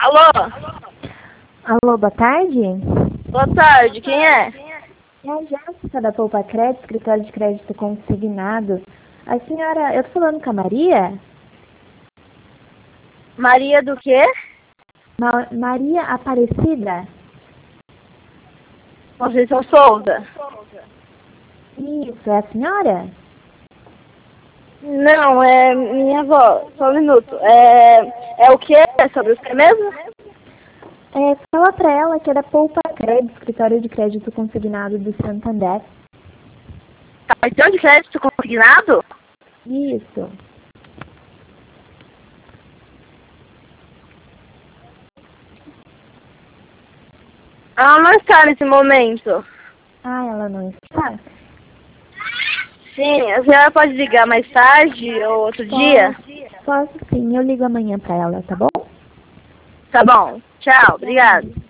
Alô? Alô, boa tarde? Boa tarde, quem é? É a Jéssica da Poupa Crédito, escritório de crédito consignado. A senhora, eu tô falando com a Maria? Maria do quê? Maria Aparecida? Conceição Souza? Isso, é a senhora? Não, é minha avó. Só um minuto. É o quê? É sobre o que mesmo? Fala pra ela que é da Poupa Crédito, escritório de crédito consignado do Santander. Cartão de crédito consignado? Isso. Ela não está nesse momento. Ah, ela não está? Sim, a senhora pode ligar mais tarde ou outro dia? Posso sim, eu ligo amanhã pra ela, tá bom? Tá bom. Tchau, obrigado.